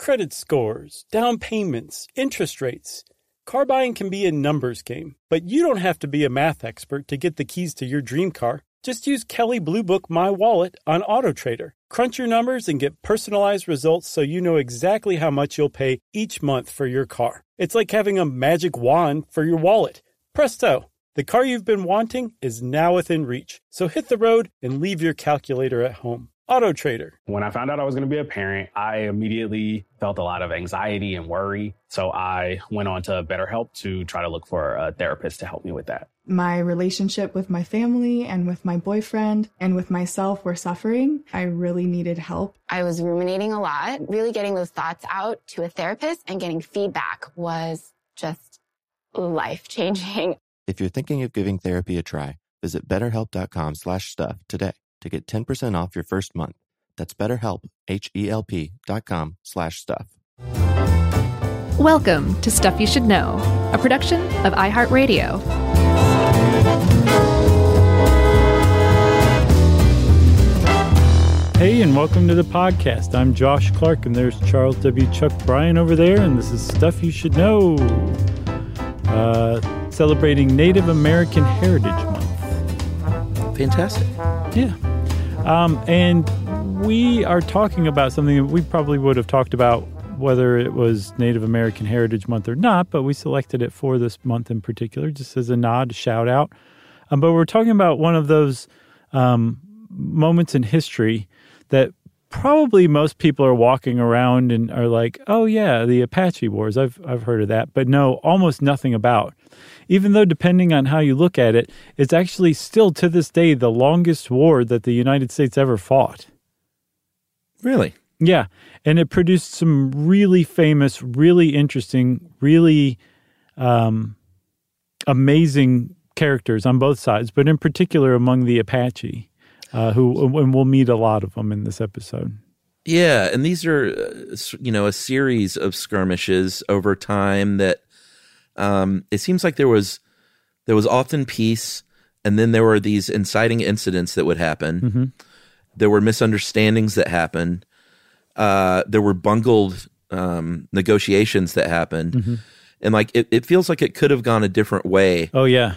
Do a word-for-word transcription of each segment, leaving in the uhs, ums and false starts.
credit scores, down payments, interest rates. Car buying can be a numbers game, but you don't have to be a math expert to get the keys to your dream car. Just use Kelley Blue Book My Wallet on AutoTrader. Crunch your numbers and get personalized results so you know exactly how much you'll pay each month for your car. It's like having a magic wand for your wallet. Presto! The car you've been wanting is now within reach. So hit the road and leave your calculator at home. AutoTrader. When I found out I was going to be a parent, I immediately felt a lot of anxiety and worry. So I went on to BetterHelp to try to look for a therapist to help me with that. My relationship with my family and with my boyfriend and with myself were suffering. I really needed help. I was ruminating a lot. Really getting those thoughts out to a therapist and getting feedback was just life-changing. If you're thinking of giving therapy a try, visit betterhelp.com slash stuff today to get ten percent off your first month. That's BetterHelp, H-E-L-P dot com slash stuff. Welcome to Stuff You Should Know, a production of iHeartRadio. Hey, and welcome to the podcast. I'm Josh Clark, and there's Charles W. Chuck Bryan over there, and this is Stuff You Should Know, uh, celebrating Native American Heritage Month. Fantastic. Yeah. Um, and we are talking about something that we probably would have talked about whether it was Native American Heritage Month or not, but we selected it for this month in particular, just as a nod, a shout out. Um, but we're talking about one of those um, moments in history that probably most people are walking around and are like, oh yeah, the Apache Wars, I've I've heard of that, but know almost nothing about. Even though depending on how you look at it, it's actually still to this day the longest war that the United States ever fought. Really? Yeah, and it produced some really famous, really interesting, really um, amazing characters on both sides, but in particular among the Apache. Uh, who and we'll meet a lot of them in this episode. Yeah, and these are, you know, a series of skirmishes over time that um, it seems like there was there was often peace, and then there were these inciting incidents that would happen. Mm-hmm. There were misunderstandings that happened. Uh, there were bungled um, negotiations that happened, mm-hmm. and like it, it feels like it could have gone a different way. Oh yeah.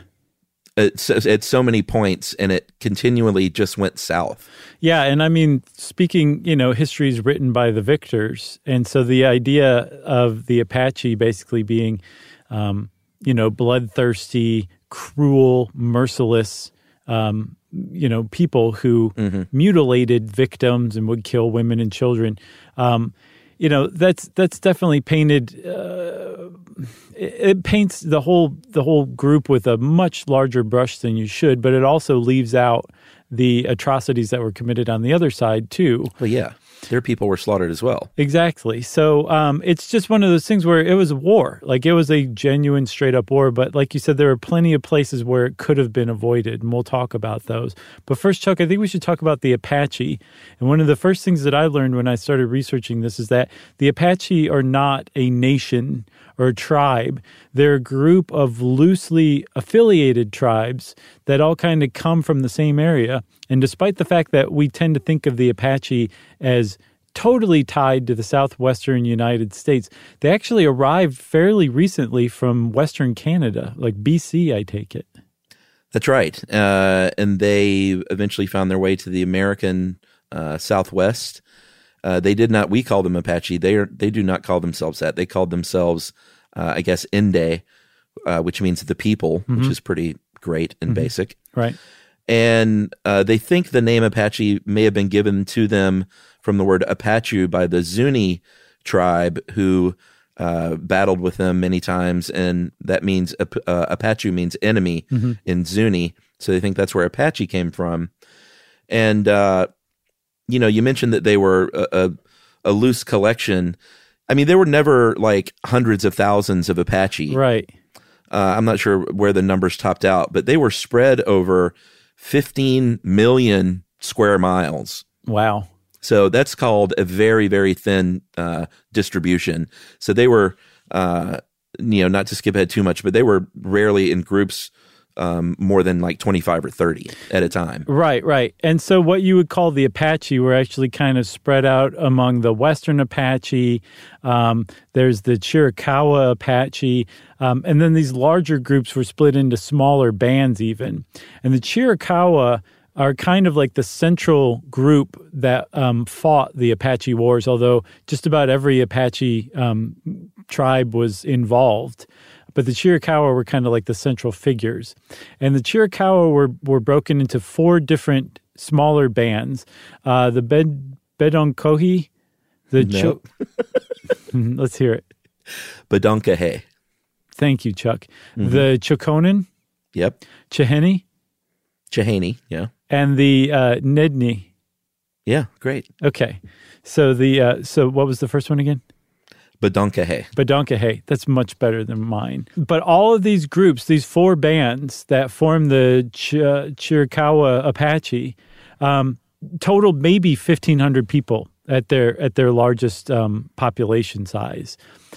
At, at so many points, and it continually just went south. Yeah, and I mean, speaking, you know, history is written by the victors, and so the idea of the Apache basically being, um, you know, bloodthirsty, cruel, merciless, um, you know, people who mm-hmm. mutilated victims and would kill women and children. Um, you know, that's that's definitely painted. Uh, it, it paints the whole the whole group with a much larger brush than you should, but it also leaves out the atrocities that were committed on the other side too. Well, yeah, their people were slaughtered as well. Exactly. So um, it's just one of those things where it was a war. Like it was a genuine, straight up war. But like you said, there are plenty of places where it could have been avoided, and we'll talk about those. But first, Chuck, I think we should talk about the Apache. And one of the first things that I learned when I started researching this is that the Apache are not a nation or a tribe. They're a group of loosely affiliated tribes that all kind of come from the same area. And despite the fact that we tend to think of the Apache as totally tied to the southwestern United States, they actually arrived fairly recently from Western Canada, like B C, I take it. That's right. Uh, and they eventually found their way to the American uh, Southwest. Uh, they did not, we call them Apache. They are, they do not call themselves that. They called themselves, uh, I guess, Inde, uh, which means the people, mm-hmm. which is pretty great and mm-hmm. basic. Right. And uh, they think the name Apache may have been given to them from the word Apache by the Zuni tribe, who uh, battled with them many times. And that means, uh, Apache means enemy mm-hmm. in Zuni. So they think that's where Apache came from. And, uh, you know, you mentioned that they were a, a, a loose collection. I mean, there were never like hundreds of thousands of Apache. Right. Uh, I'm not sure where the numbers topped out, but they were spread over fifteen million square miles. Wow. So that's called a very, very thin uh, distribution. So they were, uh, you know, not to skip ahead too much, but they were rarely in groups um, more than like twenty-five or thirty at a time. Right, right. And so what you would call the Apache were actually kind of spread out among the Western Apache. Um, there's the Chiricahua Apache. Um, and then these larger groups were split into smaller bands even. And the Chiricahua are kind of like the central group that um, fought the Apache Wars, although just about every Apache um, tribe was involved. But the Chiricahua were kind of like the central figures. And the Chiricahua were, were broken into four different smaller bands. Uh, the Bed, Bedonkohe, the No. Cho- let's hear it. Bedonkohe. Thank you, Chuck. Mm-hmm. The Chokonen, Yep. Chiheni, Chehaney. Yeah. and the uh, Nedni. Yeah. Great. Okay. So the uh, so what was the first one again? Bedonkohe. Badonkahe. That's much better than mine. But all of these groups, these four bands that form the Ch- Chiricahua Apache, um, totaled maybe fifteen hundred people at their at their largest um, population size.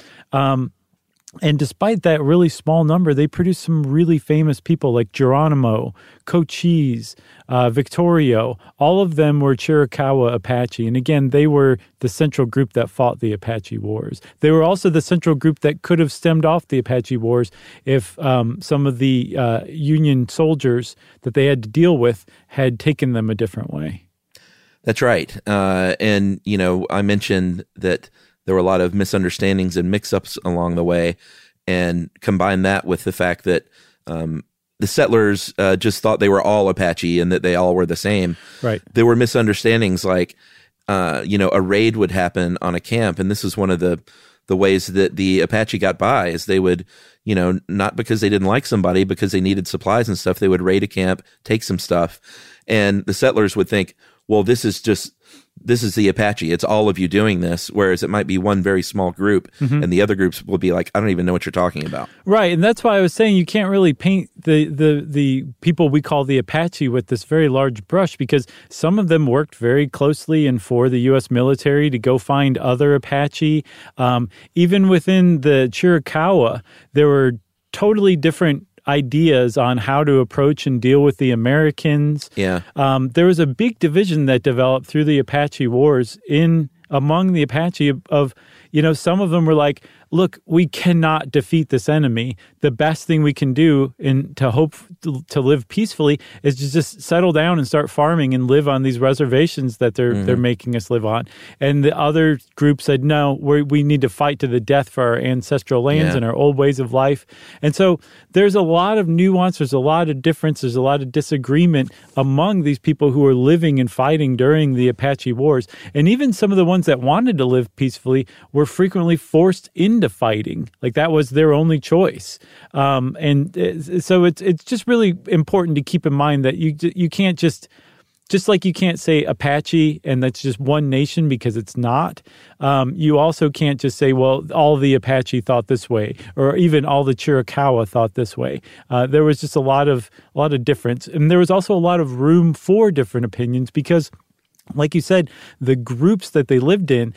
Um, and despite that really small number, they produced some really famous people like Geronimo, Cochise, uh, Victorio. All of them were Chiricahua Apache. And again, they were the central group that fought the Apache Wars. They were also the central group that could have stemmed off the Apache Wars if um, some of the uh, Union soldiers that they had to deal with had taken them a different way. That's right. Uh, and, you know, I mentioned that there were a lot of misunderstandings and mix-ups along the way, and combine that with the fact that um, the settlers uh, just thought they were all Apache and that they all were the same. Right. There were misunderstandings like, uh, you know, a raid would happen on a camp, and this is one of the the ways that the Apache got by is they would, you know, not because they didn't like somebody, because they needed supplies and stuff, they would raid a camp, take some stuff, and the settlers would think, well, this is just, this is the Apache. It's all of you doing this, whereas it might be one very small group, mm-hmm. and the other groups will be like, I don't even know what you're talking about. Right, and that's why I was saying you can't really paint the, the, the people we call the Apache with this very large brush, because some of them worked very closely and for the U S military to go find other Apache. Um, even within the Chiricahua, there were totally different ideas on how to approach and deal with the Americans. Yeah. Um, there was a big division that developed through the Apache Wars in among the Apache of, of, you know, some of them were like, look, we cannot defeat this enemy. The best thing we can do in to hope to, to live peacefully is to just settle down and start farming and live on these reservations that they're mm-hmm. they're making us live on. And the other group said, no, we we need to fight to the death for our ancestral lands yeah. and our old ways of life. And so there's a lot of nuance, there's a lot of difference, there's a lot of disagreement among these people who are living and fighting during the Apache Wars. And even some of the ones that wanted to live peacefully were frequently forced into fighting. Like that was their only choice. Um, and so it's it's just really important to keep in mind that you you can't just, just like you can't say Apache and that's just one nation because it's not, um, you also can't just say, well, all the Apache thought this way, or even all the Chiricahua thought this way. Uh, there was just a lot of a lot of difference. And there was also a lot of room for different opinions because, like you said, the groups that they lived in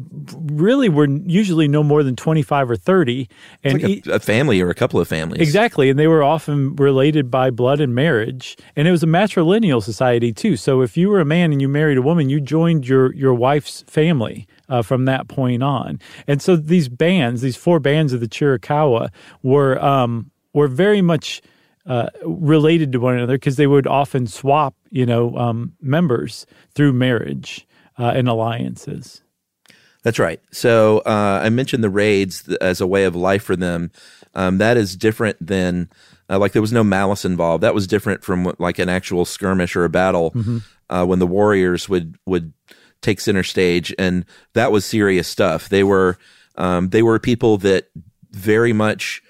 really were usually no more than twenty-five or thirty. And like a, a family or a couple of families. Exactly. And they were often related by blood and marriage. And it was a matrilineal society, too. So if you were a man and you married a woman, you joined your, your wife's family uh, from that point on. And so these bands, these four bands of the Chiricahua were um, were very much Uh, related to one another because they would often swap, you know, um, members through marriage uh, and alliances. That's right. So uh, I mentioned the raids as a way of life for them. Um, that is different than, uh, like there was no malice involved. That was different from like an actual skirmish or a battle mm-hmm. uh, when the warriors would would take center stage, and that was serious stuff. They were um, they were people that very much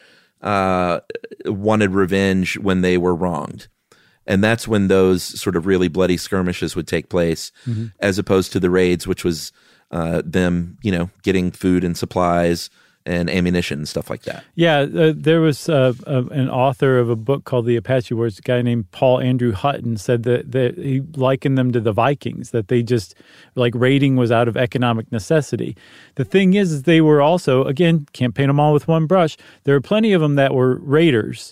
uh, wanted revenge when they were wronged. And that's when those sort of really bloody skirmishes would take place, mm-hmm. as opposed to the raids, which was uh, them, you know, getting food and supplies and ammunition and stuff like that. Yeah, uh, there was uh, uh, an author of a book called The Apache Wars, a guy named Paul Andrew Hutton, said that, that he likened them to the Vikings, that they just, like, raiding was out of economic necessity. The thing is, is they were also, again, can't paint them all with one brush, there are plenty of them that were raiders.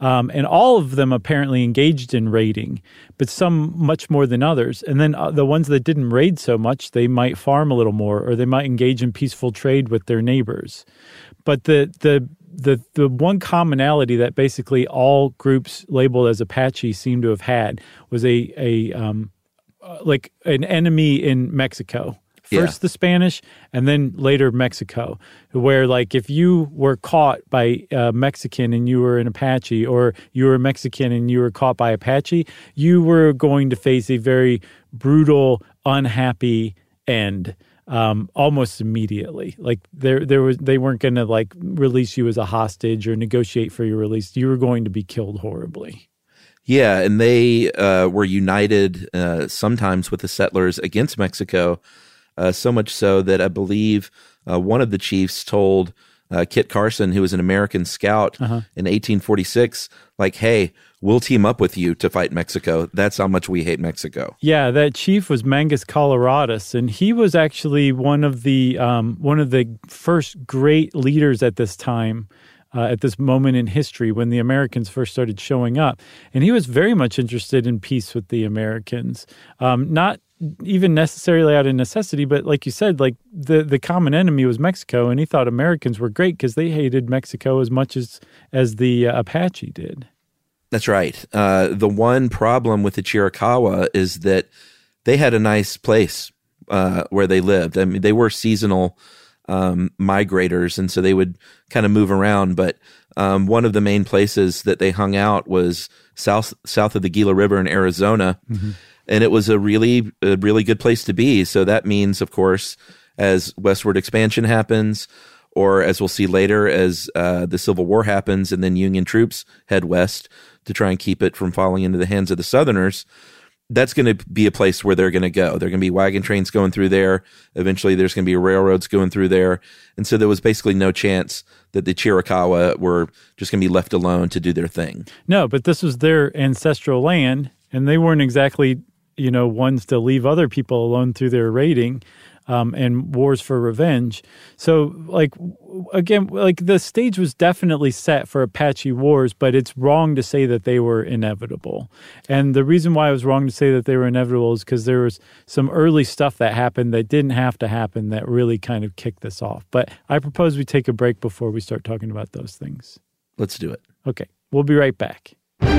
Um, and all of them apparently engaged in raiding, but some much more than others. And then uh, the ones that didn't raid so much, they might farm a little more, or they might engage in peaceful trade with their neighbors. But the the the the one commonality that basically all groups labeled as Apache seem to have had was a a um, uh, like an enemy in Mexico. First yeah. the Spanish, and then later Mexico, where like if you were caught by a Mexican and you were an Apache, or you were Mexican and you were caught by Apache, you were going to face a very brutal, unhappy end um, almost immediately. Like there, there was they weren't going to like release you as a hostage or negotiate for your release. You were going to be killed horribly. Yeah, and they uh, were united uh, sometimes with the settlers against Mexico. Uh, so much so that I believe uh, one of the chiefs told uh, Kit Carson, who was an American scout uh-huh. in eighteen forty-six, like, hey, we'll team up with you to fight Mexico. That's how much we hate Mexico. Yeah, that chief was Mangus Coloradus, and he was actually one of the um, one of the first great leaders at this time. Uh, at this moment in history when the Americans first started showing up. And he was very much interested in peace with the Americans, um, not even necessarily out of necessity, but like you said, like the, the common enemy was Mexico, and he thought Americans were great because they hated Mexico as much as, as the uh, Apache did. That's right. Uh, the one problem with the Chiricahua is that they had a nice place uh, where they lived. I mean, they were seasonal Um, migrators, and so they would kind of move around. But um, one of the main places that they hung out was south south of the Gila River in Arizona, mm-hmm. and it was a really a really good place to be. So that means, of course, as westward expansion happens, or as we'll see later, as uh, the Civil War happens, and then Union troops head west to try and keep it from falling into the hands of the Southerners, that's going to be a place where they're going to go. There are going to be wagon trains going through there. Eventually, there's going to be railroads going through there. And so there was basically no chance that the Chiricahua were just going to be left alone to do their thing. No, but this was their ancestral land, and they weren't exactly, you know, ones to leave other people alone through their raiding um, and wars for revenge. So, like, again, like the stage was definitely set for Apache wars, but it's wrong to say that they were inevitable. And the reason why it was wrong to say that they were inevitable is because there was some early stuff that happened that didn't have to happen that really kind of kicked this off. But I propose we take a break before we start talking about those things. Let's do it. Okay, we'll be right back.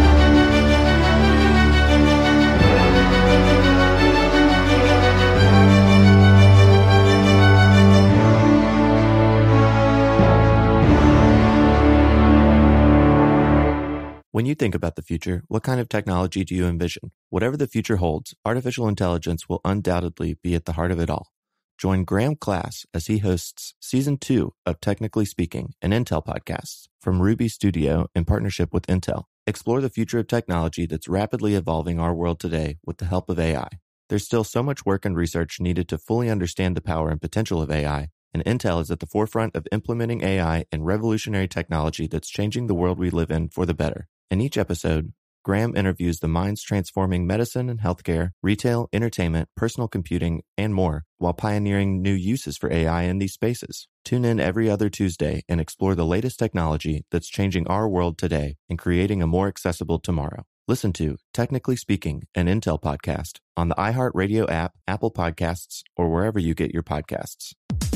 When you think about the future, what kind of technology do you envision? Whatever the future holds, artificial intelligence will undoubtedly be at the heart of it all. Join Graham Class as he hosts Season two of Technically Speaking, an Intel podcast from Ruby Studio in partnership with Intel. Explore the future of technology that's rapidly evolving our world today with the help of A I. There's still so much work and research needed to fully understand the power and potential of A I, and Intel is at the forefront of implementing A I and revolutionary technology that's changing the world we live in for the better. In each episode, Graham interviews the minds transforming medicine and healthcare, retail, entertainment, personal computing, and more, while pioneering new uses for A I in these spaces. Tune in every other Tuesday and explore the latest technology that's changing our world today and creating a more accessible tomorrow. Listen to Technically Speaking, an Intel podcast on the iHeartRadio app, Apple Podcasts, or wherever you get your podcasts.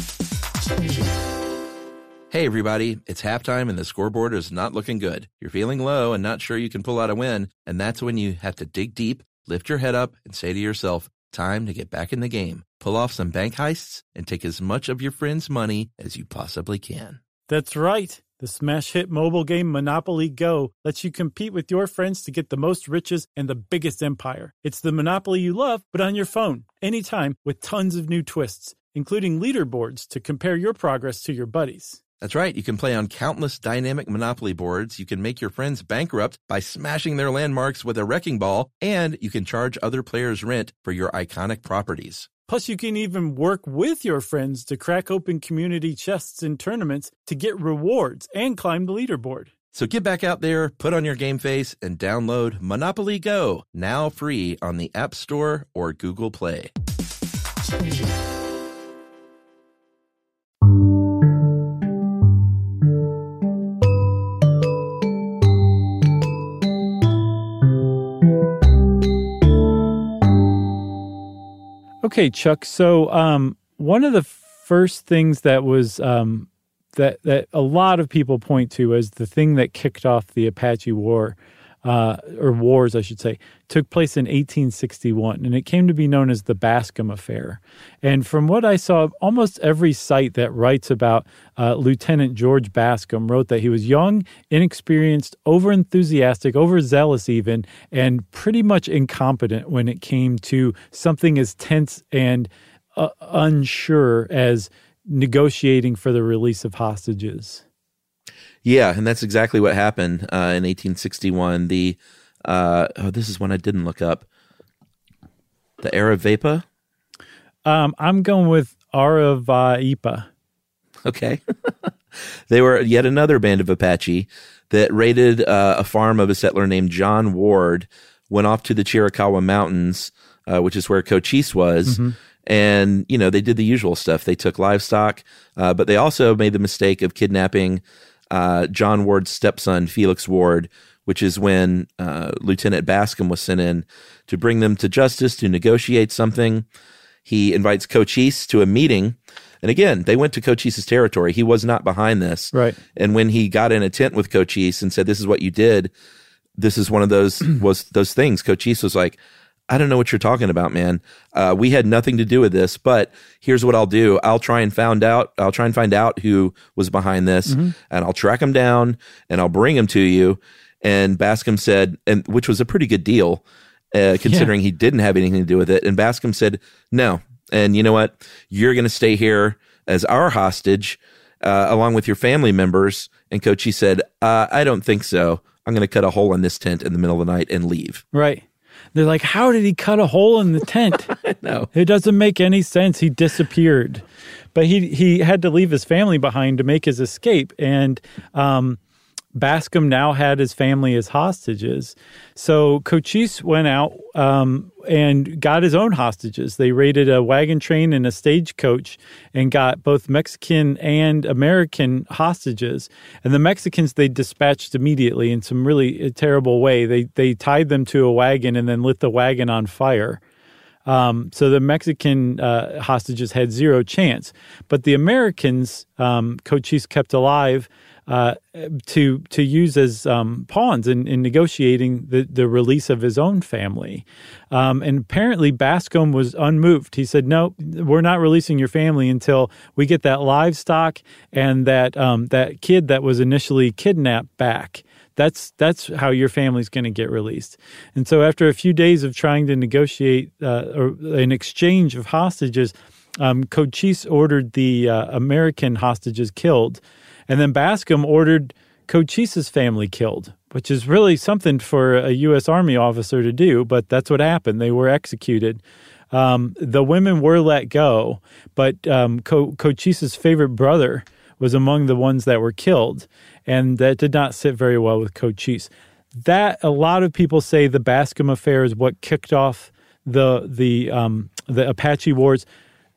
Hey, everybody, it's halftime and the scoreboard is not looking good. You're feeling low and not sure you can pull out a win, and that's when you have to dig deep, lift your head up, and say to yourself, time to get back in the game. Pull off some bank heists and take as much of your friends' money as you possibly can. That's right. The smash hit mobile game Monopoly Go lets you compete with your friends to get the most riches and the biggest empire. It's the Monopoly you love, but on your phone, anytime, with tons of new twists, including leaderboards to compare your progress to your buddies. That's right. You can play on countless dynamic Monopoly boards. You can make your friends bankrupt by smashing their landmarks with a wrecking ball, and you can charge other players rent for your iconic properties. Plus, you can even work with your friends to crack open community chests in tournaments to get rewards and climb the leaderboard. So get back out there, put on your game face, and download Monopoly Go, now free on the App Store or Google Play. Okay, Chuck. So um, one of the first things that was um, that that a lot of people point to as the thing that kicked off the Apache War, uh, or wars, I should say, took place in eighteen sixty-one, and it came to be known as the Bascom Affair. And from what I saw, almost every site that writes about uh, Lieutenant George Bascom wrote that he was young, inexperienced, overenthusiastic, overzealous even, and pretty much incompetent when it came to something as tense and uh, unsure as negotiating for the release of hostages. Yeah, and that's exactly what happened uh, in eighteen sixty-one. The uh, oh, this is one I didn't look up. The Aravaipa? Um, I'm going with Aravaipa. Okay. They were yet another band of Apache that raided uh, a farm of a settler named John Ward, went off to the Chiricahua Mountains, uh, which is where Cochise was, mm-hmm. and, you know, they did the usual stuff. They took livestock, uh, but they also made the mistake of kidnapping uh, John Ward's stepson, Felix Ward, which is when uh, Lieutenant Bascom was sent in to bring them to justice, to negotiate something. He invites Cochise to a meeting. And again, they went to Cochise's territory. He was not behind this. Right. And when he got in a tent with Cochise and said, this is what you did, this is one of those was those things. Cochise was like, I don't know what you're talking about, man. Uh, we had nothing to do with this, but here's what I'll do. I'll try and find out. I'll try and find out who was behind this, mm-hmm. and I'll track him down and I'll bring him to you. And Bascom said, and which was a pretty good deal, uh, considering yeah. he didn't have anything to do with it. And Bascom said, no. And you know what? You're going to stay here as our hostage, uh, along with your family members. And Cochise said, uh, I don't think so. I'm going to cut a hole in this tent in the middle of the night and leave. Right. They're like, how did he cut a hole in the tent? No. It doesn't make any sense. He disappeared. But he he had to leave his family behind to make his escape. And um, Bascom now had his family as hostages. So Cochise went out um, and got his own hostages. They raided a wagon train and a stagecoach and got both Mexican and American hostages. And the Mexicans they dispatched immediately in some really terrible way. They they tied them to a wagon and then lit the wagon on fire. Um, so the Mexican uh, hostages had zero chance. But the Americans, um, Cochise kept alive uh, to to use as um, pawns in, in negotiating the, the release of his own family. Um, and apparently Bascom was unmoved. He said, no, we're not releasing your family until we get that livestock and that um, that kid that was initially kidnapped back. That's that's how your family's going to get released. And so after a few days of trying to negotiate uh, or an exchange of hostages, um, Cochise ordered the uh, American hostages killed. And then Bascom ordered Cochise's family killed, which is really something for a U S Army officer to do, but that's what happened. They were executed. Um, the women were let go, but um, Co- Cochise's favorite brother was among the ones that were killed, and that did not sit very well with Cochise. That, a lot of people say the Bascom Affair is what kicked off the the um, the Apache Wars.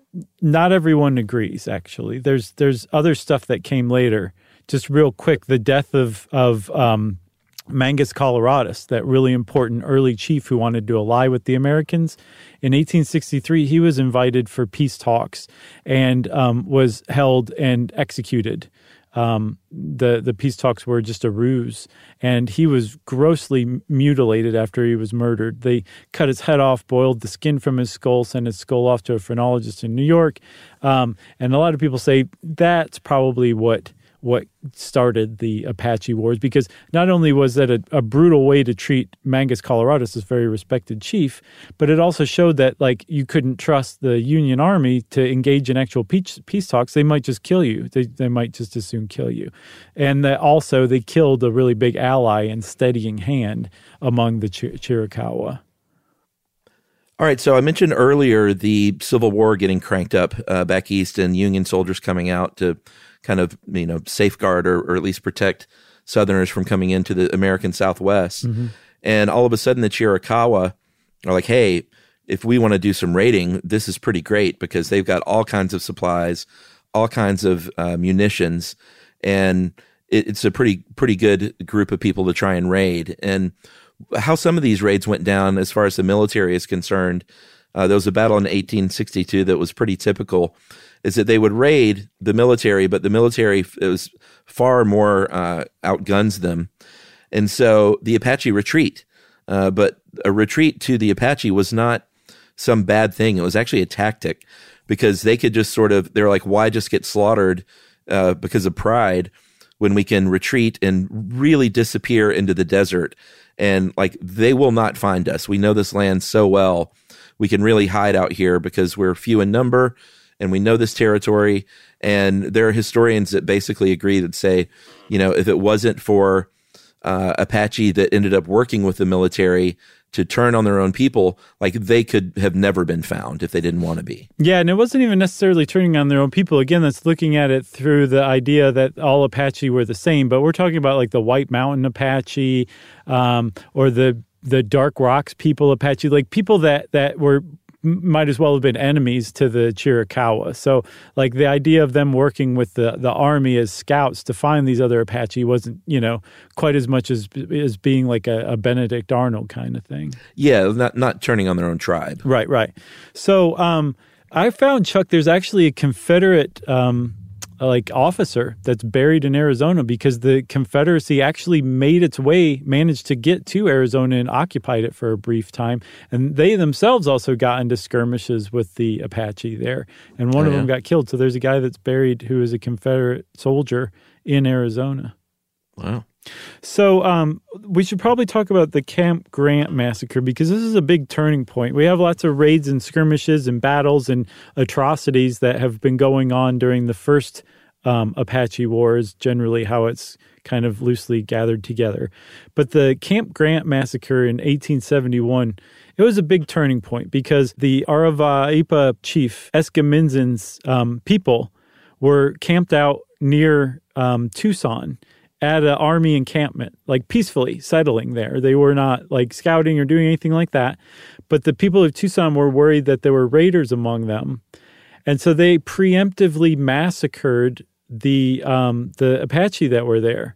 Not everyone agrees, actually. There's there's other stuff that came later. Just real quick, the death of of um, Mangus Coloradus, that really important early chief who wanted to ally with the Americans. In eighteen sixty-three, he was invited for peace talks and um, was held and executed. Um, the the peace talks were just a ruse, and he was grossly mutilated after he was murdered. They cut his head off, boiled the skin from his skull, sent his skull off to a phrenologist in New York. Um, and a lot of people say that's probably what what started the Apache Wars, because not only was that a, a brutal way to treat Mangus Coloradus, this very respected chief, but it also showed that like you couldn't trust the Union Army to engage in actual peace, peace talks. They might just kill you. They, they might just as soon kill you. And that also they killed a really big ally and steadying hand among the Chir- Chiricahua. All right, so I mentioned earlier the Civil War getting cranked up uh, back east and Union soldiers coming out to kind of, you know, safeguard or, or at least protect Southerners from coming into the American Southwest. Mm-hmm. And all of a sudden the Chiricahua are like, hey, if we want to do some raiding, this is pretty great because they've got all kinds of supplies, all kinds of uh, munitions, and it, it's a pretty pretty good group of people to try and raid. And how some of these raids went down as far as the military is concerned, uh, there was a battle in eighteen sixty-two that was pretty typical, is that they would raid the military, but the military it was far more uh, outguns them. And so the Apache retreat. Uh, but a retreat to the Apache was not some bad thing. It was actually a tactic because they could just sort of, they're like, why just get slaughtered uh, because of pride when we can retreat and really disappear into the desert? And like, they will not find us. We know this land so well. We can really hide out here because we're few in number and we know this territory. And there are historians that basically agree that say, you know, if it wasn't for uh, Apache that ended up working with the military to turn on their own people, like they could have never been found if they didn't want to be. Yeah, and it wasn't even necessarily turning on their own people. Again, that's looking at it through the idea that all Apache were the same, but we're talking about like the White Mountain Apache um, or the the Dark Rocks people Apache, like people that, that were might as well have been enemies to the Chiricahua. So like the idea of them working with the, the army as scouts to find these other Apache wasn't, you know, quite as much as as being like a, a Benedict Arnold kind of thing. Yeah, not not turning on their own tribe. Right, right. So um, I found, Chuck, there's actually a Confederate um, like officer that's buried in Arizona because the Confederacy actually made its way, managed to get to Arizona and occupied it for a brief time. And they themselves also got into skirmishes with the Apache there. And one oh, of yeah. them got killed. So there's a guy that's buried who is a Confederate soldier in Arizona. Wow. So um, we should probably talk about the Camp Grant massacre because this is a big turning point. We have lots of raids and skirmishes and battles and atrocities that have been going on during the first um, Apache Wars, generally how it's kind of loosely gathered together. But the Camp Grant massacre in eighteen seventy-one, it was a big turning point because the Aravaipa chief, Escamizzen's um, people, were camped out near um, Tucson at an army encampment, like peacefully settling there. They were not like scouting or doing anything like that. But the people of Tucson were worried that there were raiders among them. And so they preemptively massacred the um, the Apache that were there.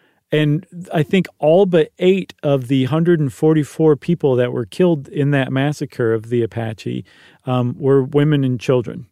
And I think all but eight of the one hundred forty-four people that were killed in that massacre of the Apache um, were women and children.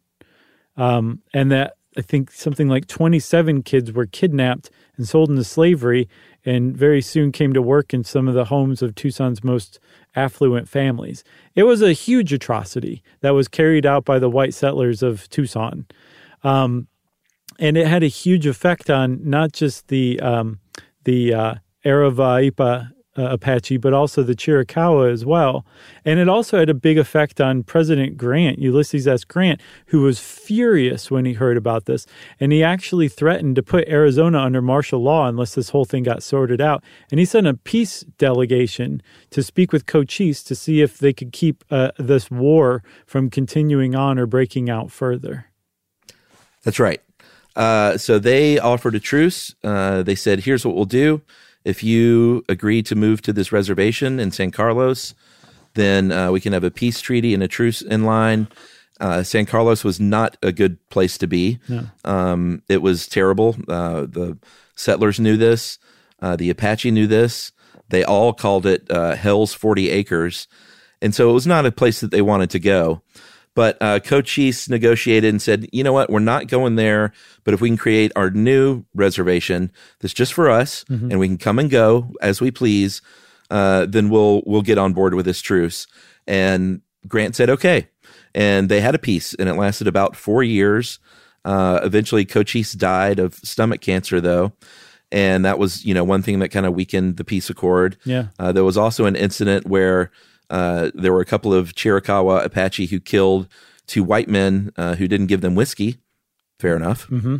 Um, and that I think something like twenty-seven kids were kidnapped and sold into slavery and very soon came to work in some of the homes of Tucson's most affluent families. It was a huge atrocity that was carried out by the white settlers of Tucson. Um, and it had a huge effect on not just the um, the uh, Aravaipa uh, Apache, but also the Chiricahua as well. And it also had a big effect on President Grant, Ulysses S. Grant, who was furious when he heard about this. And he actually threatened to put Arizona under martial law unless this whole thing got sorted out. And he sent a peace delegation to speak with Cochise to see if they could keep uh, this war from continuing on or breaking out further. That's right. Uh, so they offered a truce. Uh, they said, here's what we'll do. If you agree to move to this reservation in San Carlos, then uh, we can have a peace treaty and a truce in line. Uh, San Carlos was not a good place to be. No. Um, it was terrible. Uh, the settlers knew this. Uh, the Apache knew this. They all called it uh, Hell's forty acres. And so it was not a place that they wanted to go. But uh, Cochise negotiated and said, you know what, we're not going there, but if we can create our new reservation that's just for us, mm-hmm. and we can come and go as we please, uh, then we'll we'll get on board with this truce. And Grant said, okay. And they had a peace, and it lasted about four years. Uh, eventually, Cochise died of stomach cancer, though. And that was, you know, one thing that kind of weakened the peace accord. Yeah. Uh, there was also an incident where Uh, there were a couple of Chiricahua Apache who killed two white men uh, who didn't give them whiskey. Fair enough. Mm-hmm.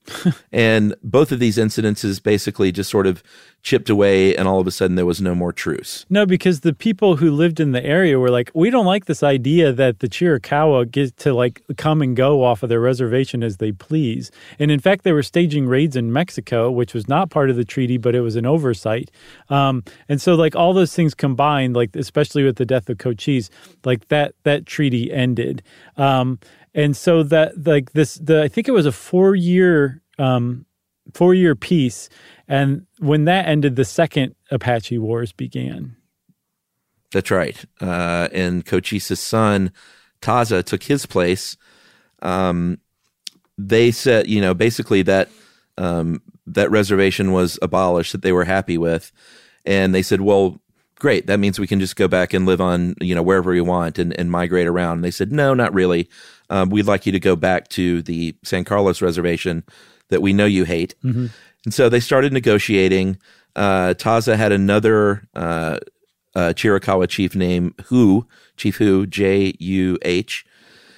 And both of these incidences basically just sort of chipped away, and all of a sudden there was no more truce. No, because the people who lived in the area were like, we don't like this idea that the Chiricahua get to like come and go off of their reservation as they please. And in fact, they were staging raids in Mexico, which was not part of the treaty, but it was an oversight. Um, and so like all those things combined, like especially with the death of Cochise, like that that treaty ended. Um, and so that like this, the I think it was a four year um, four year peace. And when that ended, the second Apache Wars began. That's right. Uh, and Cochise's son, Taza, took his place. Um, they said, you know, basically that um, that reservation was abolished, that they were happy with. And they said, well, great. That means we can just go back and live on, you know, wherever we want and, and migrate around. And they said, no, not really. Um, we'd like you to go back to the San Carlos reservation that we know you hate. Mm-hmm. And so they started negotiating. Uh, Taza had another uh, uh, Chiricahua chief named Hu, Chief Hu, J U H,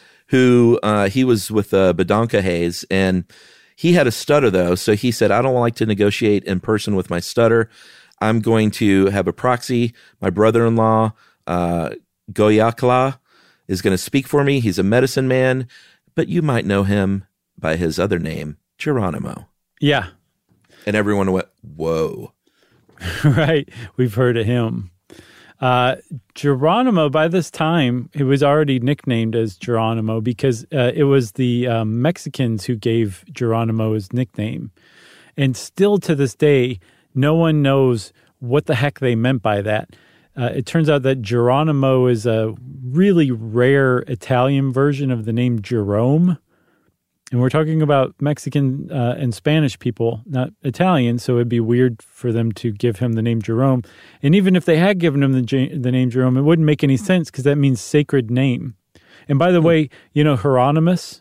who uh, he was with uh, Bedonkohes, and he had a stutter, though. So he said, I don't like to negotiate in person with my stutter. I'm going to have a proxy. My brother-in-law, uh, Goyakla, is going to speak for me. He's a medicine man, but you might know him by his other name, Geronimo. Yeah. And everyone went, whoa. Right. We've heard of him. Uh, Geronimo, by this time, it was already nicknamed as Geronimo because uh, it was the um, Mexicans who gave Geronimo his nickname. And still to this day, no one knows what the heck they meant by that. Uh, it turns out that Geronimo is a really rare Italian version of the name Jerome. And we're talking about Mexican uh, and Spanish people, not Italian, so it'd be weird for them to give him the name Jerome. And even if they had given him the, the name Jerome, it wouldn't make any sense because that means sacred name. And by the way, you know Hieronymus?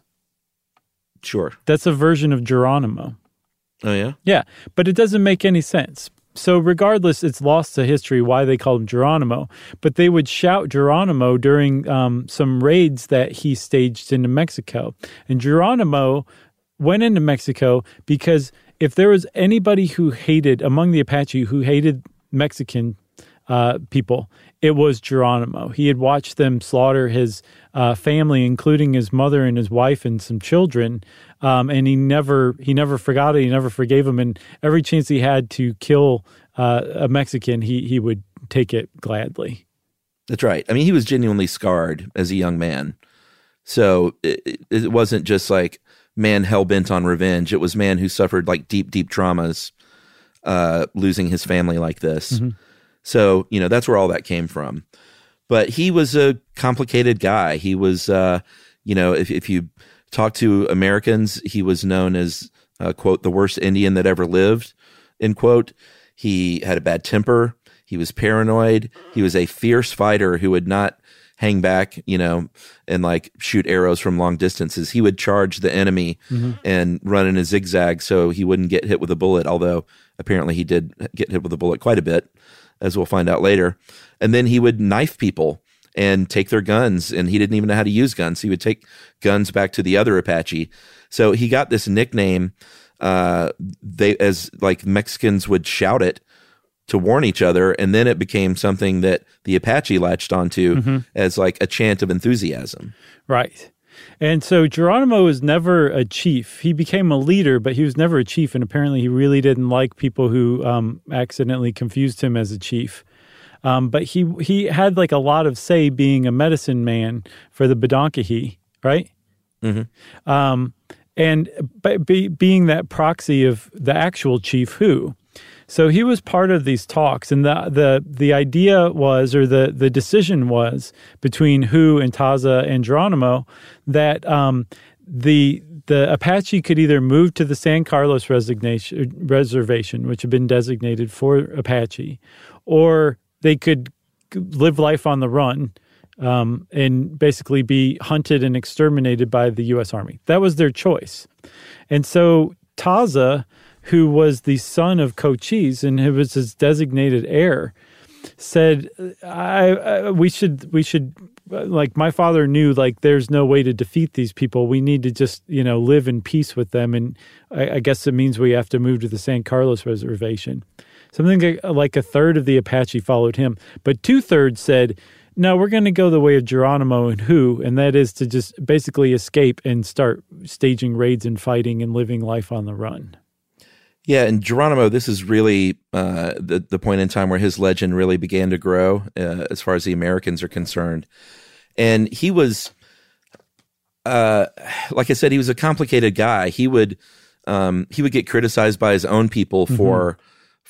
Sure. That's a version of Geronimo. Oh, yeah? Yeah, but it doesn't make any sense. So regardless, it's lost to history why they called him Geronimo. But they would shout Geronimo during um, some raids that he staged into Mexico. And Geronimo went into Mexico because if there was anybody who hated, among the Apache, who hated Mexican uh, people, it was Geronimo. He had watched them slaughter his uh, family, including his mother and his wife and some children, um, and he never he never forgot it. He never forgave them, and every chance he had to kill uh, a Mexican, he he would take it gladly. That's right. I mean, he was genuinely scarred as a young man, so it, it wasn't just like man hell-bent on revenge. It was man who suffered like deep, deep traumas, uh, losing his family like this. Mm-hmm. So, you know, that's where all that came from. But he was a complicated guy. He was, uh, you know, if, if you talk to Americans, he was known as, uh, quote, the worst Indian that ever lived, end quote. He had a bad temper. He was paranoid. He was a fierce fighter who would not hang back, you know, and like shoot arrows from long distances. He would charge the enemy mm-hmm. and run in a zigzag so he wouldn't get hit with a bullet, although apparently he did get hit with a bullet quite a bit, as we'll find out later. And then he would knife people and take their guns, and he didn't even know how to use guns. He would take guns back to the other Apache. So he got this nickname, uh, they as like Mexicans would shout it to warn each other, and then it became something that the Apache latched onto mm-hmm. as like a chant of enthusiasm. Right. And so Geronimo was never a chief. He became a leader, but he was never a chief, and apparently he really didn't like people who um, accidentally confused him as a chief. Um, but he he had like a lot of say being a medicine man for the Bedonkohe, right? Mm-hmm. Um, and be, being that proxy of the actual chief Hu. So he was part of these talks, and the the the idea was, or the, the decision was, between Hu and Taza and Geronimo, that um, the the Apache could either move to the San Carlos resignation, reservation, which had been designated for Apache, or they could live life on the run um, and basically be hunted and exterminated by the U S Army. That was their choice. And so Taza, who was the son of Cochise and who was his designated heir, said, I, I, we should, we should, like, my father knew, like, there's no way to defeat these people. We need to just, you know, live in peace with them. And I, I guess it means we have to move to the San Carlos reservation. Something like a third of the Apache followed him. But two-thirds said, no, we're going to go the way of Geronimo and Hu, and that is to just basically escape and start staging raids and fighting and living life on the run. Yeah, and Geronimo, this is really uh, the the point in time where his legend really began to grow uh, as far as the Americans are concerned. And he was, uh, like I said, he was a complicated guy. He would um, he would get criticized by his own people for mm-hmm. for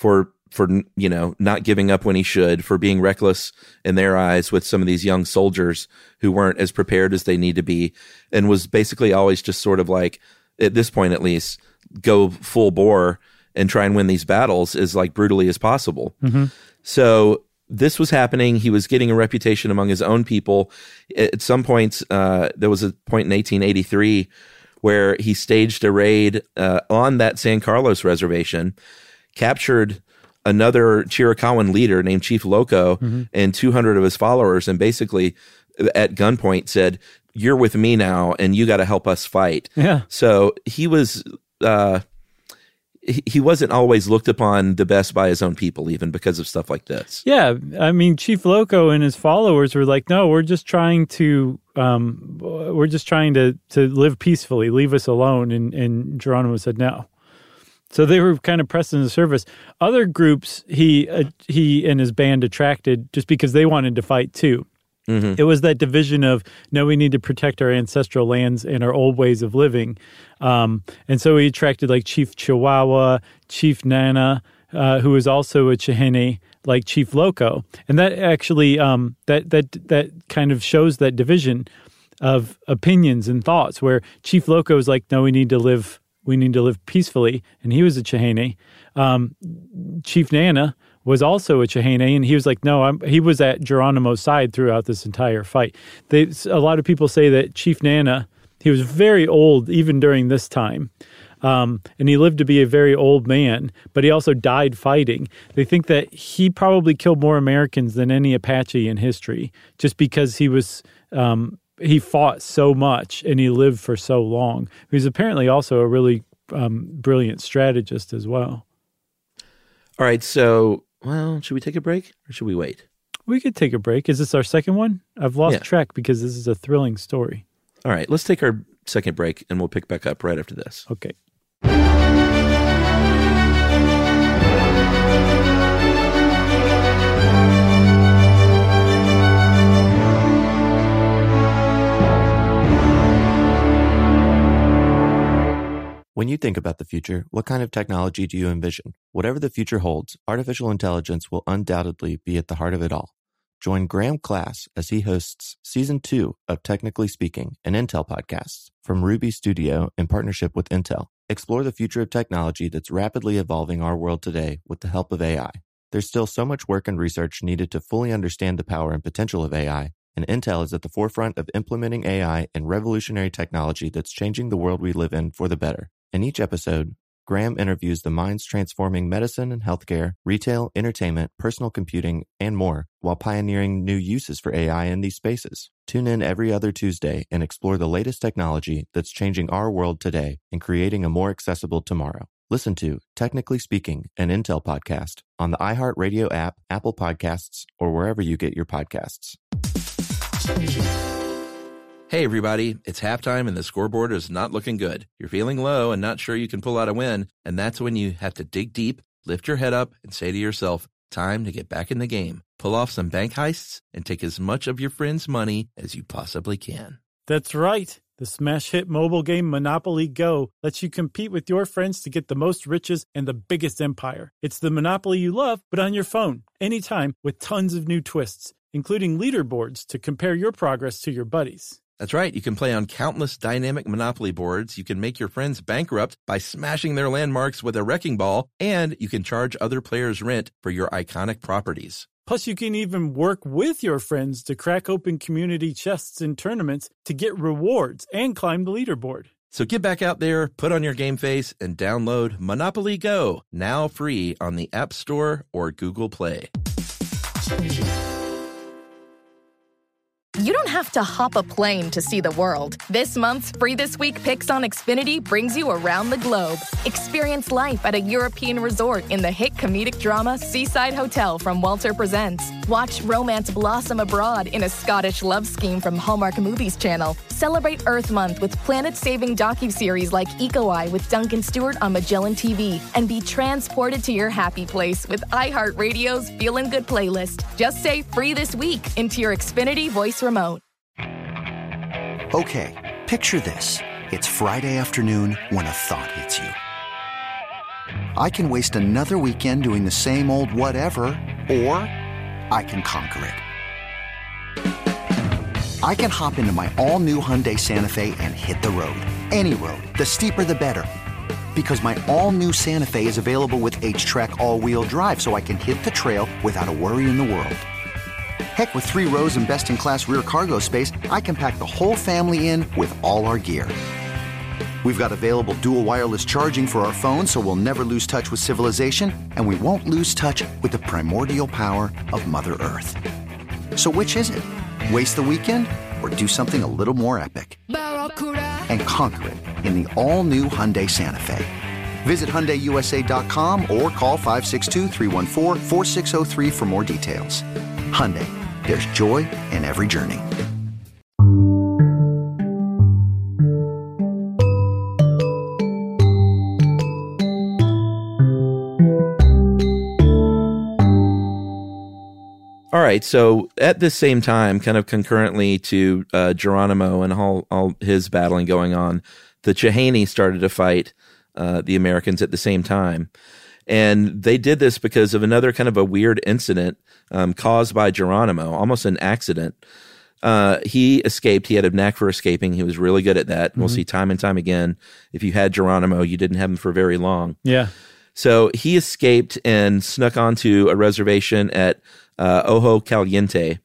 for, you know, not giving up when he should, for being reckless in their eyes with some of these young soldiers who weren't as prepared as they need to be, and was basically always just sort of like, at this point at least, go full bore and try and win these battles as like brutally as possible. Mm-hmm. So this was happening. He was getting a reputation among his own people. At some points, uh, there was a point in eighteen eighty-three where he staged a raid uh, on that San Carlos reservation, captured another Chiricahuan leader named Chief Loco mm-hmm. and two hundred of his followers, and basically at gunpoint said, "You're with me now, and you got to help us fight." Yeah. So he was, uh, he, he wasn't always looked upon the best by his own people, even because of stuff like this. Yeah. I mean, Chief Loco and his followers were like, no, we're just trying to, um, we're just trying to, to live peacefully, leave us alone. And, and Geronimo said, no. So they were kind of pressed into service. Other groups he uh, he and his band attracted just because they wanted to fight too. Mm-hmm. It was that division of, no, we need to protect our ancestral lands and our old ways of living. Um, and so he attracted like Chief Chihuahua, Chief Nana, uh, who was also a Chihene, like Chief Loco. And that actually, um, that that that kind of shows that division of opinions and thoughts, where Chief Loco is like, no, we need to live We need to live peacefully, and he was a Chihene. Um, Chief Nana was also a Chihene, and he was like, no, I'm, he was at Geronimo's side throughout this entire fight. They, a lot of people say that Chief Nana, he was very old even during this time, um, and he lived to be a very old man, but he also died fighting. They think that he probably killed more Americans than any Apache in history, just because he was... Um, he fought so much and he lived for so long. He's apparently also a really um, brilliant strategist as well. All right. So, well, should we take a break or should we wait? We could take a break. Is this our second one? I've lost yeah. track because this is a thrilling story. All right. Let's take our second break and we'll pick back up right after this. Okay. When you think about the future, what kind of technology do you envision? Whatever the future holds, artificial intelligence will undoubtedly be at the heart of it all. Join Graham Class as he hosts Season two of Technically Speaking, an Intel podcast from Ruby Studio in partnership with Intel. Explore the future of technology that's rapidly evolving our world today with the help of A I. There's still so much work and research needed to fully understand the power and potential of A I, and Intel is at the forefront of implementing A I and revolutionary technology that's changing the world we live in for the better. In each episode, Graham interviews the minds transforming medicine and healthcare, retail, entertainment, personal computing, and more, while pioneering new uses for A I in these spaces. Tune in every other Tuesday and explore the latest technology that's changing our world today and creating a more accessible tomorrow. Listen to Technically Speaking, an Intel podcast on the iHeartRadio app, Apple Podcasts, or wherever you get your podcasts. Hey, everybody, it's halftime and the scoreboard is not looking good. You're feeling low and not sure you can pull out a win, and that's when you have to dig deep, lift your head up, and say to yourself, time to get back in the game. Pull off some bank heists and take as much of your friends' money as you possibly can. That's right. The smash hit mobile game Monopoly Go lets you compete with your friends to get the most riches and the biggest empire. It's the Monopoly you love, but on your phone, anytime, with tons of new twists, including leaderboards to compare your progress to your buddies. That's right. You can play on countless dynamic Monopoly boards. You can make your friends bankrupt by smashing their landmarks with a wrecking ball, and you can charge other players rent for your iconic properties. Plus, you can even work with your friends to crack open community chests in tournaments to get rewards and climb the leaderboard. So get back out there, put on your game face, and download Monopoly Go, now free on the App Store or Google Play. You don't have to hop a plane to see the world. This month's Free This Week Picks on Xfinity brings you around the globe. Experience life at a European resort in the hit comedic drama Seaside Hotel from Walter Presents. Watch romance blossom abroad in a Scottish love scheme from Hallmark Movies Channel. Celebrate Earth Month with planet-saving docuseries like Eco Eye with Duncan Stewart on Magellan T V. And be transported to your happy place with iHeartRadio's Feelin' Good playlist. Just say Free This Week into your Xfinity voice remote. Okay, picture this. It's Friday afternoon when a thought hits you. I can waste another weekend doing the same old whatever, or I can conquer it. I can hop into my all-new Hyundai Santa Fe and hit the road. Any road. The steeper, the better. Because my all-new Santa Fe is available with H-Track all-wheel drive, so I can hit the trail without a worry in the world. Heck, with three rows and best-in-class rear cargo space, I can pack the whole family in with all our gear. We've got available dual wireless charging for our phones, so we'll never lose touch with civilization, and we won't lose touch with the primordial power of Mother Earth. So which is it? Waste the weekend or do something a little more epic? And conquer it in the all-new Hyundai Santa Fe. Visit Hyundai U S A dot com or call five six two, three one four, four six zero three for more details. Hyundai, there's joy in every journey. All right, so at the same time, kind of concurrently to uh, Geronimo and all, all his battling going on, the Chiheene started to fight uh, the Americans at the same time. And they did this because of another kind of a weird incident um, caused by Geronimo, almost an accident. Uh, he escaped. He had a knack for escaping. He was really good at that. Mm-hmm. We'll see time and time again. If you had Geronimo, you didn't have him for very long. Yeah. So he escaped and snuck onto a reservation at uh, Ojo Caliente.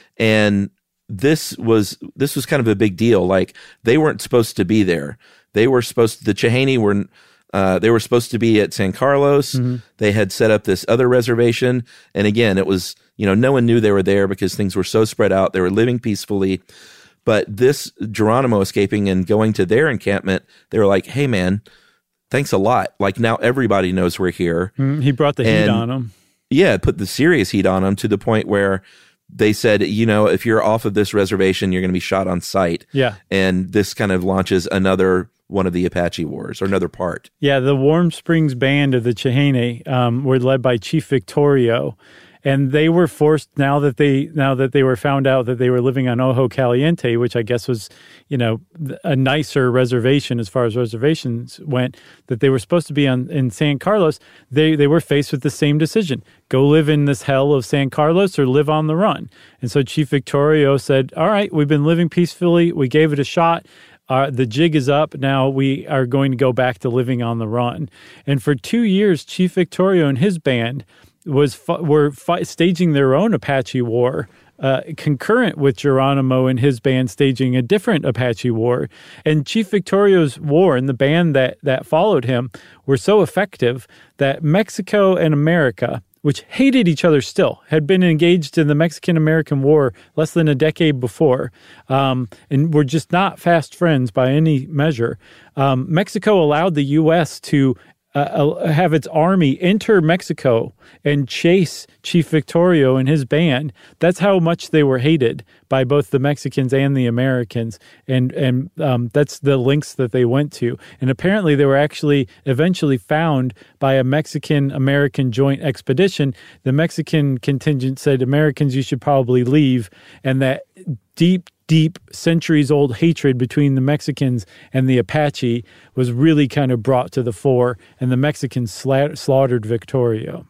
And this was this was kind of a big deal. Like, they weren't supposed to be there. They were supposed to, the Chiheene were uh, they were supposed to be at San Carlos. Mm-hmm. They had set up this other reservation. And again, it was, you know, no one knew they were there because things were so spread out. They were living peacefully. But this Geronimo escaping and going to their encampment, they were like, hey, man, thanks a lot. Like, now everybody knows we're here. Mm, he brought the and, heat on them. Yeah, put the serious heat on them to the point where they said, you know, if you're off of this reservation, you're going to be shot on sight. Yeah. And this kind of launches another one of the Apache Wars, or another part. Yeah, the Warm Springs band of the Chiheene um, were led by Chief Victorio. And they were forced, now that they now that they were found out that they were living on Ojo Caliente, which I guess was, you know, a nicer reservation as far as reservations went, that they were supposed to be on in San Carlos, they they were faced with the same decision. Go live in this hell of San Carlos or live on the run. And so Chief Victorio said, all right, we've been living peacefully. We gave it a shot. Uh, the jig is up. Now we are going to go back to living on the run. And for two years, Chief Victorio and his band was were fi- staging their own Apache war, uh, concurrent with Geronimo and his band staging a different Apache war. And Chief Victorio's war and the band that that followed him were so effective that Mexico and America, which hated each other still, had been engaged in the Mexican-American War less than a decade before, um, and were just not fast friends by any measure. Um, Mexico allowed the U S to Uh, have its army enter Mexico and chase Chief Victorio and his band. That's how much they were hated by both the Mexicans and the Americans, and and um, that's the links that they went to. And apparently they were actually eventually found by a Mexican-American joint expedition. The Mexican contingent said, Americans, you should probably leave, and that deep, deep, centuries-old hatred between the Mexicans and the Apache was really kind of brought to the fore, and the Mexicans sla- slaughtered Victorio.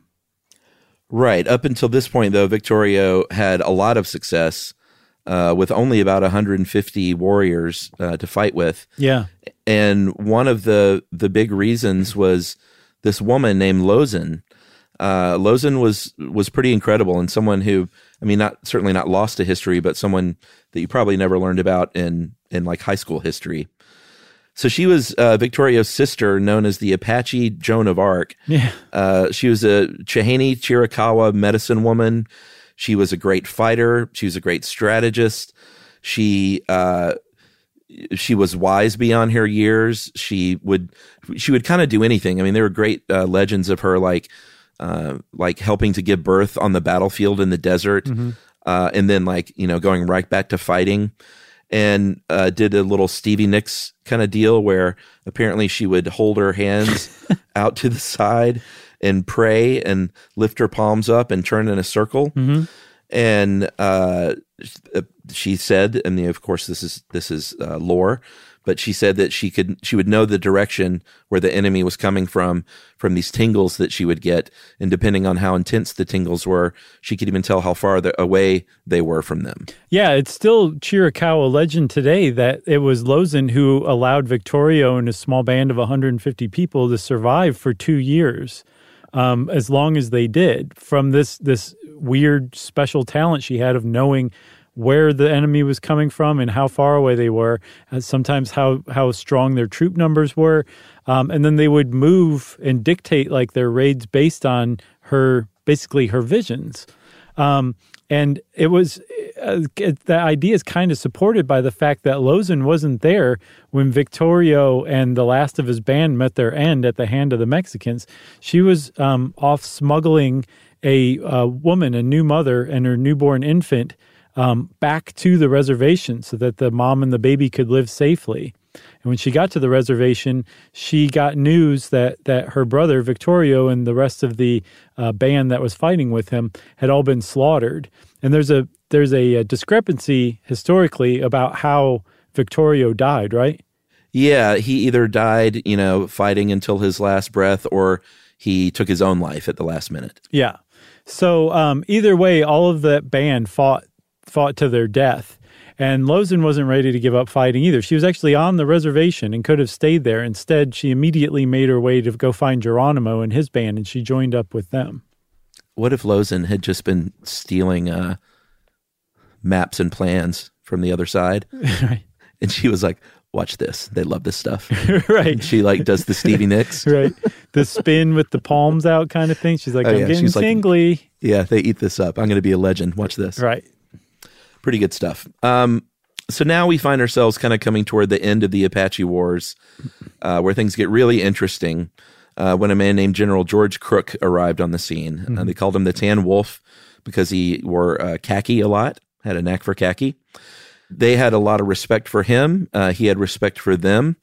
Right. Up until this point, though, Victorio had a lot of success uh, with only about one hundred fifty warriors uh, to fight with. Yeah. And one of the, the big reasons was this woman named Lozin. Uh, Lozin was was pretty incredible, and someone who, I mean, not certainly not lost to history, but someone that you probably never learned about in in like high school history. So she was uh, Victorio's sister, known as the Apache Joan of Arc. Yeah. Uh, she was a Chiheene Chiricahua medicine woman. She was a great fighter. She was a great strategist. She uh, she was wise beyond her years. She would she would kind of do anything. I mean, there were great uh, legends of her, like. Uh, like helping to give birth on the battlefield in the desert, mm-hmm. uh, and then like, you know, going right back to fighting, and uh, did a little Stevie Nicks kind of deal where apparently she would hold her hands out to the side and pray and lift her palms up and turn in a circle. Mm-hmm. And uh, she said, and of course this is this is uh, lore, but she said that she could she would know the direction where the enemy was coming from from these tingles that she would get, and depending on how intense the tingles were, she could even tell how far the, away they were from them. Yeah, it's still Chiricahua legend today that it was Lozin who allowed Victorio and a small band of one hundred fifty people to survive for two years, um, as long as they did, from this this weird special talent she had of knowing where the enemy was coming from and how far away they were, and sometimes how, how strong their troop numbers were. Um, and then they would move and dictate like their raids based on her, basically her visions. Um, and it was, uh, it, the idea is kind of supported by the fact that Lozin wasn't there when Victorio and the last of his band met their end at the hand of the Mexicans. She was um, off smuggling a uh, woman, a new mother, and her newborn infant Um, back to the reservation so that the mom and the baby could live safely. And when she got to the reservation, she got news that that her brother, Victorio, and the rest of the uh, band that was fighting with him had all been slaughtered. And there's a there's a, a discrepancy historically about how Victorio died, right? Yeah, he either died, you know, fighting until his last breath, or he took his own life at the last minute. Yeah. So um, either way, all of that band fought fought to their death. And Lozin wasn't ready to give up fighting either. She was actually on the reservation and could have stayed there. Instead, she immediately made her way to go find Geronimo and his band, and she joined up with them. What if Lozin had just been stealing uh, maps and plans from the other side? Right. And she was like, watch this. They love this stuff. Right. And she like does the Stevie Nicks. Right. The spin with the palms out kind of thing. She's like, oh, I'm yeah. getting She's tingly. Like, yeah, they eat this up. I'm going to be a legend. Watch this. Right. Pretty good stuff. Um, so now we find ourselves kind of coming toward the end of the Apache Wars, uh, where things get really interesting uh, when a man named General George Crook arrived on the scene. Mm-hmm. Uh, they called him the Tan Wolf because he wore uh, khaki a lot, had a knack for khaki. They had a lot of respect for him. Uh, he had respect for them.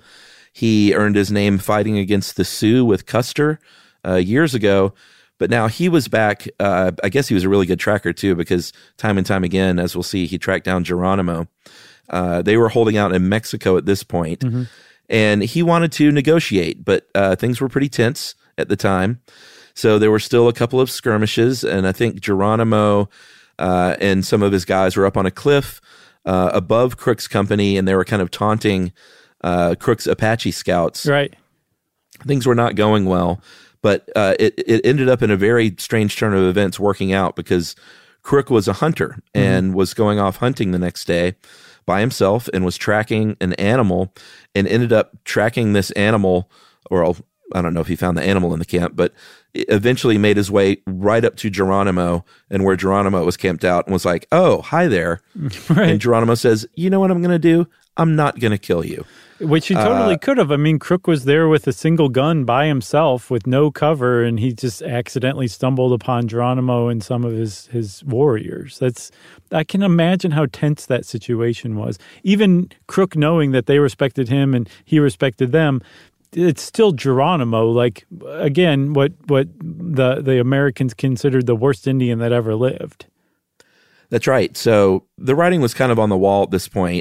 He earned his name fighting against the Sioux with Custer uh, years ago. But now he was back. Uh, I guess he was a really good tracker, too, because time and time again, as we'll see, he tracked down Geronimo. Uh, they were holding out in Mexico at this point, mm-hmm. and he wanted to negotiate, but uh, things were pretty tense at the time. So there were still a couple of skirmishes, and I think Geronimo uh, and some of his guys were up on a cliff uh, above Crook's company, and they were kind of taunting uh, Crook's Apache scouts. Right. Things were not going well. But uh, it, it ended up in a very strange turn of events working out because Crook was a hunter and mm-hmm. was going off hunting the next day by himself and was tracking an animal and ended up tracking this animal, or I don't know if he found the animal in the camp, but eventually made his way right up to Geronimo and where Geronimo was camped out and was like, oh, hi there. Right. And Geronimo says, you know what I'm going to do? I'm not going to kill you. Which he totally uh, could have. I mean, Crook was there with a single gun by himself with no cover, and he just accidentally stumbled upon Geronimo and some of his, his warriors. That's I can imagine how tense that situation was. Even Crook knowing that they respected him and he respected them, it's still Geronimo. Like, again, what what the, the Americans considered the worst Indian that ever lived. That's right. So the writing was kind of on the wall at this point.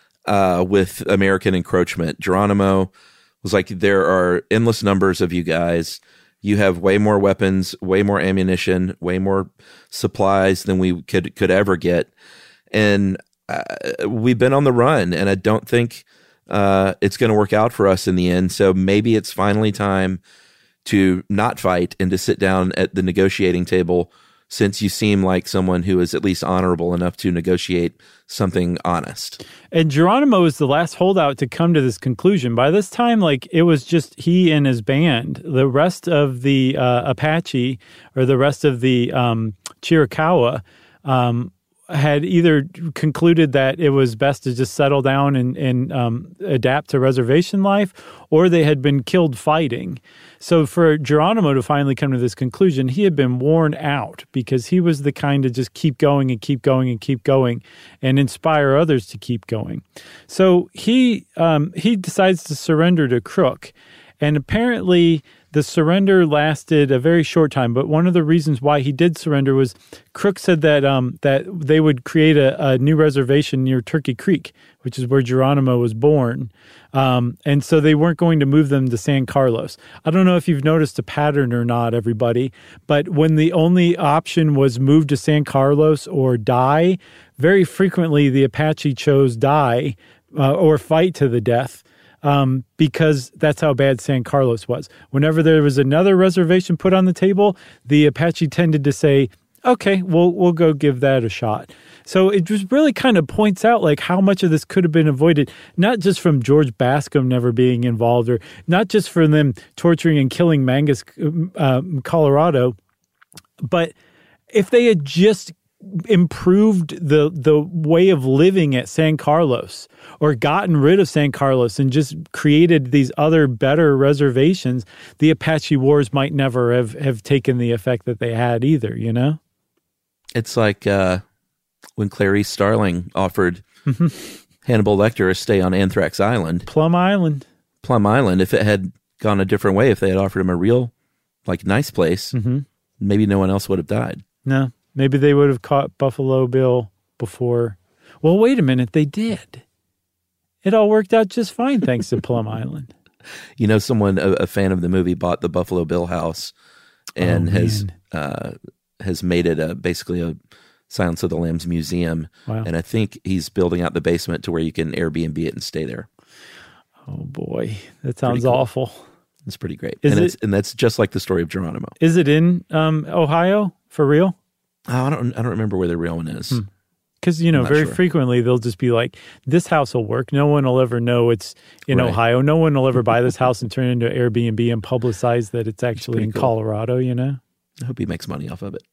Uh, with American encroachment, Geronimo was like, there are endless numbers of you guys. You have way more weapons, way more ammunition, way more supplies than we could could ever get. And uh, we've been on the run, and I don't think uh, it's going to work out for us in the end. So maybe it's finally time to not fight and to sit down at the negotiating table, since you seem like someone who is at least honorable enough to negotiate something honest. And Geronimo is the last holdout to come to this conclusion. By this time, like, it was just he and his band. The rest of the uh, Apache, or the rest of the um, Chiricahua, um, had either concluded that it was best to just settle down and, and um, adapt to reservation life, or they had been killed fighting. So for Geronimo to finally come to this conclusion, he had been worn out because he was the kind to just keep going and keep going and keep going and inspire others to keep going. So he um, he decides to surrender to Crook. And apparently the surrender lasted a very short time, but one of the reasons why he did surrender was Crook said that um, that they would create a, a new reservation near Turkey Creek, which is where Geronimo was born. Um, and so they weren't going to move them to San Carlos. I don't know if you've noticed a pattern or not, everybody, but when the only option was move to San Carlos or die, very frequently the Apache chose die uh, or fight to the death. Um, because that's how bad San Carlos was. Whenever there was another reservation put on the table, the Apache tended to say, okay, we'll, we'll go give that a shot. So it just really kind of points out like how much of this could have been avoided, not just from George Bascom never being involved, or not just from them torturing and killing Mangus uh, Colorado, but if they had just improved the the way of living at San Carlos, or gotten rid of San Carlos and just created these other better reservations, the Apache Wars might never have, have taken the effect that they had either, you know? It's like uh, when Clarice Starling offered Hannibal Lecter a stay on Anthrax Island. Plum Island. Plum Island. If it had gone a different way, if they had offered him a real, like, nice place, mm-hmm. maybe no one else would have died. No. Maybe they would have caught Buffalo Bill before. Well, wait a minute. They did. It all worked out just fine thanks to Plum Island. You know, someone, a, a fan of the movie, bought the Buffalo Bill house and oh, has uh, has made it a, basically a Silence of the Lambs museum. Wow. And I think he's building out the basement to where you can Airbnb it and stay there. Oh, boy. That sounds cool. awful. It's pretty great. Is and, it, it's, and that's just like the story of Geronimo. Is it in um, Ohio for real? Oh, I don't I don't remember where the real one is. Because, hmm. you know, very sure. frequently they'll just be like, this house will work. No one will ever know it's in right. Ohio. No one will ever buy this house and turn it into Airbnb and publicize that it's actually in cool. Colorado, you know? I hope he makes money off of it.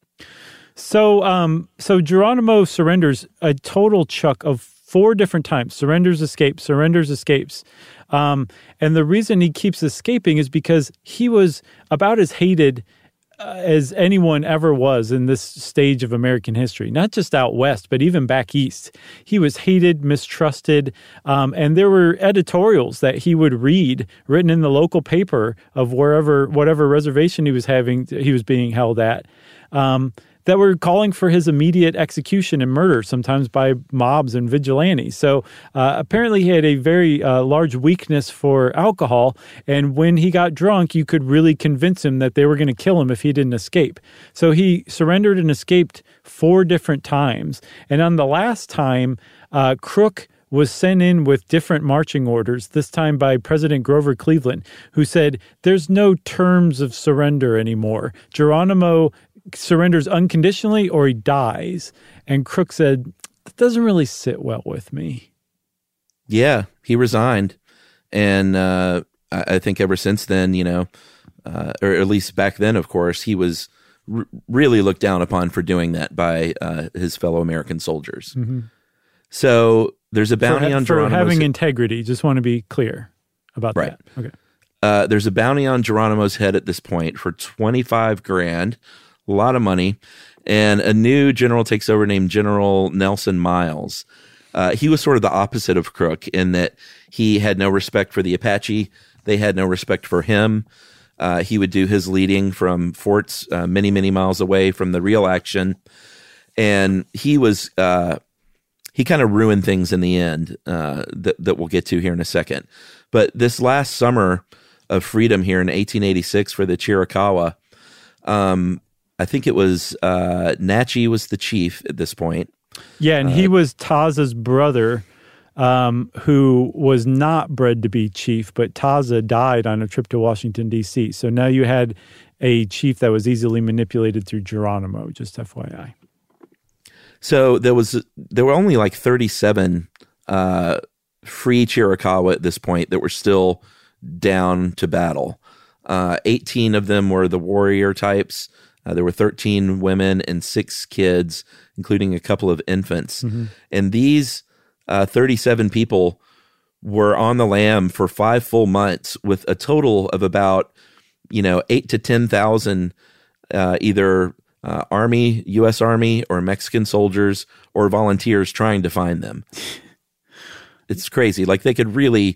So, um, so Geronimo surrenders a total chuck of four different times. Surrenders, escapes, surrenders, escapes. Um, and the reason he keeps escaping is because he was about as hated uh, as anyone ever was in this stage of American history, not just out west, but even back east. He was hated, mistrusted, um, and there were editorials that he would read written in the local paper of wherever, whatever reservation he was having, he was being held at. Um, that were calling for his immediate execution and murder, sometimes by mobs and vigilantes. So uh, apparently he had a very uh, large weakness for alcohol, and when he got drunk, you could really convince him that they were going to kill him if he didn't escape. So he surrendered and escaped four different times. And on the last time, uh, Crook was sent in with different marching orders, this time by President Grover Cleveland, who said, there's no terms of surrender anymore. Geronimo surrenders unconditionally or he dies. And Crook said, that doesn't really sit well with me. Yeah, he resigned. And uh, I, I think ever since then, you know, uh, or at least back then, of course, he was r- really looked down upon for doing that by uh, his fellow American soldiers. Mm-hmm. So there's a bounty for, on for Geronimo's having integrity. Just want to be clear about right. that. Okay. Uh, there's a bounty on Geronimo's head at this point for twenty-five grand. A lot of money, and a new general takes over named General Nelson Miles. Uh, he was sort of the opposite of Crook in that he had no respect for the Apache. They had no respect for him. Uh, he would do his leading from forts uh, many, many miles away from the real action. And he was, uh, he kind of ruined things in the end uh, that, that we'll get to here in a second. But this last summer of freedom here in eighteen eighty-six for the Chiricahua, um, I think it was uh, Natchez was the chief at this point. Yeah, and uh, he was Taza's brother, um, who was not bred to be chief, but Taza died on a trip to Washington, D C. So now you had a chief that was easily manipulated through Geronimo, just F Y I. So there was there were only like thirty-seven uh, free Chiricahua at this point that were still down to battle. Uh, eighteen of them were the warrior types. Uh, there were thirteen women and six kids, including a couple of infants. Mm-hmm. And these uh, thirty-seven people were on the lam for five full months with a total of about, you know, eight to ten thousand uh, either uh, Army, U S Army, or Mexican soldiers or volunteers trying to find them. It's crazy. Like they could really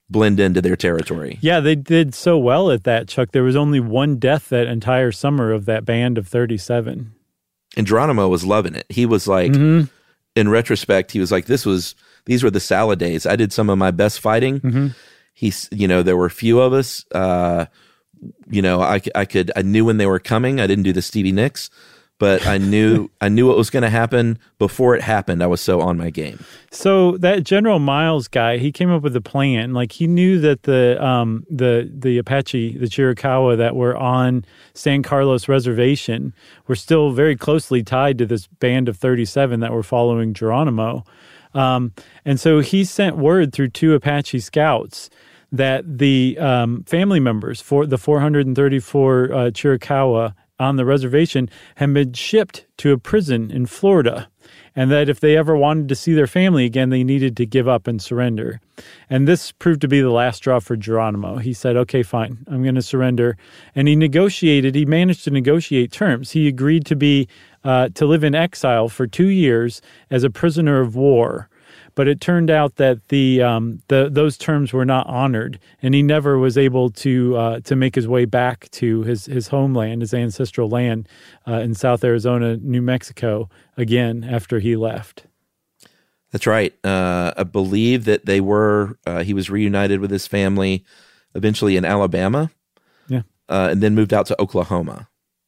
blend into their territory. Yeah, they did so well at that, Chuck. There was only one death that entire summer of that band of thirty-seven. And Geronimo was loving it. He was like, mm-hmm. in retrospect, he was like, this was, these were the salad days. I did some of my best fighting. Mm-hmm. He's, you know, there were a few of us, uh, you know, I, I could, I knew when they were coming. I didn't do the Stevie Nicks, but I knew, I knew what was going to happen before it happened. I was so on my game. So that General Miles guy, he came up with a plan. Like he knew that the, um, the, the Apache, the Chiricahua that were on San Carlos Reservation were still very closely tied to this band of thirty-seven that were following Geronimo. Um, and so he sent word through two Apache scouts that the um, family members for the four hundred thirty-four uh, Chiricahua on the reservation had been shipped to a prison in Florida, and that if they ever wanted to see their family again, they needed to give up and surrender. And this proved to be the last straw for Geronimo. He said, okay, fine, I'm going to surrender. And he negotiated, he managed to negotiate terms. He agreed to be, uh, to live in exile for two years as a prisoner of war. But it turned out that the um, the those terms were not honored, and he never was able to uh, to make his way back to his, his homeland, his ancestral land uh, in South Arizona, New Mexico, again after he left. That's right. Uh, I believe that they were. Uh, he was reunited with his family, eventually in Alabama, yeah, uh, and then moved out to Oklahoma.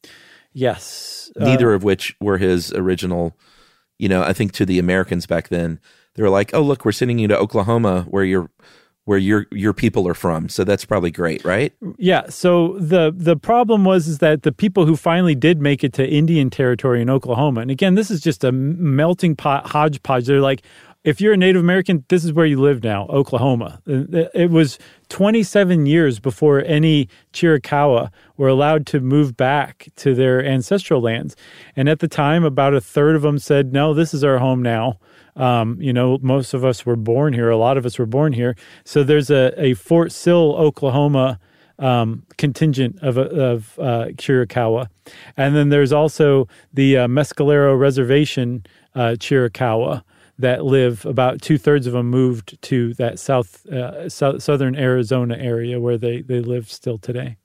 Yes, neither uh, of which were his original. You know, I think to the Americans back then, they were like, "Oh, look, we're sending you to Oklahoma, where your where your your people are from." So that's probably great, right? Yeah. So the the problem was is that the people who finally did make it to Indian territory in Oklahoma, and again, this is just a melting pot hodgepodge. They're like, if you're a Native American, this is where you live now, Oklahoma. It was twenty-seven years before any Chiricahua were allowed to move back to their ancestral lands. And at the time, about a third of them said, no, this is our home now. Um, you know, most of us were born here. A lot of us were born here. So there's a, a Fort Sill, Oklahoma um, contingent of, of uh, Chiricahua. And then there's also the uh, Mescalero Reservation uh, Chiricahua that live. About two-thirds of them moved to that south, uh, so- southern Arizona area where they, they live still today.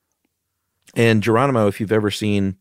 And Geronimo, if you've ever seen,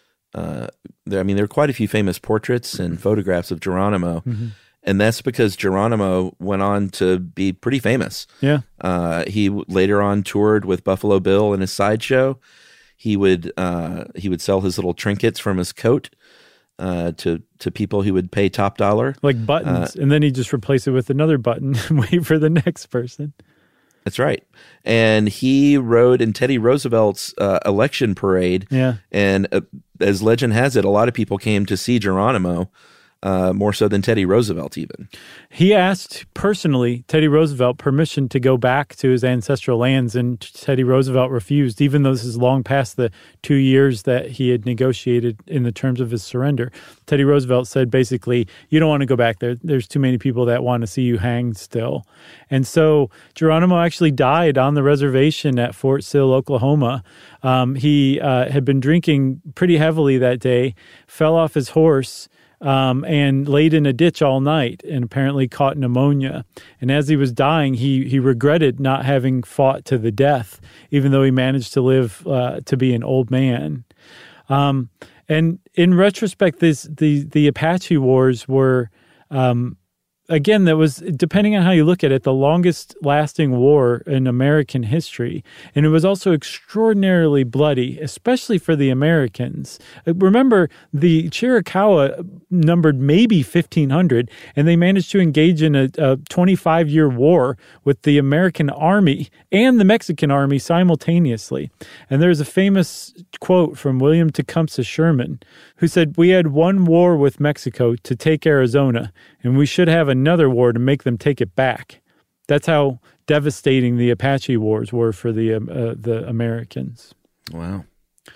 uh, there, I mean, there are quite a few famous portraits and photographs of Geronimo, mm-hmm. and that's because Geronimo went on to be pretty famous. Yeah. Uh, he later on toured with Buffalo Bill in his sideshow. He would uh, he would sell his little trinkets from his coat uh, to to people who would pay top dollar, like buttons, uh, and then he just replace it with another button and wait for the next person. That's right. And he rode in Teddy Roosevelt's uh, election parade. Yeah. And uh, as legend has it, a lot of people came to see Geronimo, uh, more so than Teddy Roosevelt even. He asked personally Teddy Roosevelt permission to go back to his ancestral lands, and Teddy Roosevelt refused, even though this is long past the two years that he had negotiated in the terms of his surrender. Teddy Roosevelt said basically, you don't want to go back there. There's too many people that want to see you hanged still. And so Geronimo actually died on the reservation at Fort Sill, Oklahoma. Um, he uh, had been drinking pretty heavily that day, fell off his horse, Um, and laid in a ditch all night and apparently caught pneumonia. And as he was dying, he he regretted not having fought to the death, even though he managed to live uh, to be an old man. Um, and in retrospect, this, the, the Apache Wars were, um, again, that was, depending on how you look at it, the longest lasting war in American history. And it was also extraordinarily bloody, especially for the Americans. Remember, the Chiricahua numbered maybe fifteen hundred, and they managed to engage in a, a twenty-five-year war with the American Army and the Mexican Army simultaneously. And there's a famous quote from William Tecumseh Sherman, who said, "We had one war with Mexico to take Arizona, and we should have another war to make them take it back." That's how devastating the Apache Wars were for the um, uh, the Americans. Wow.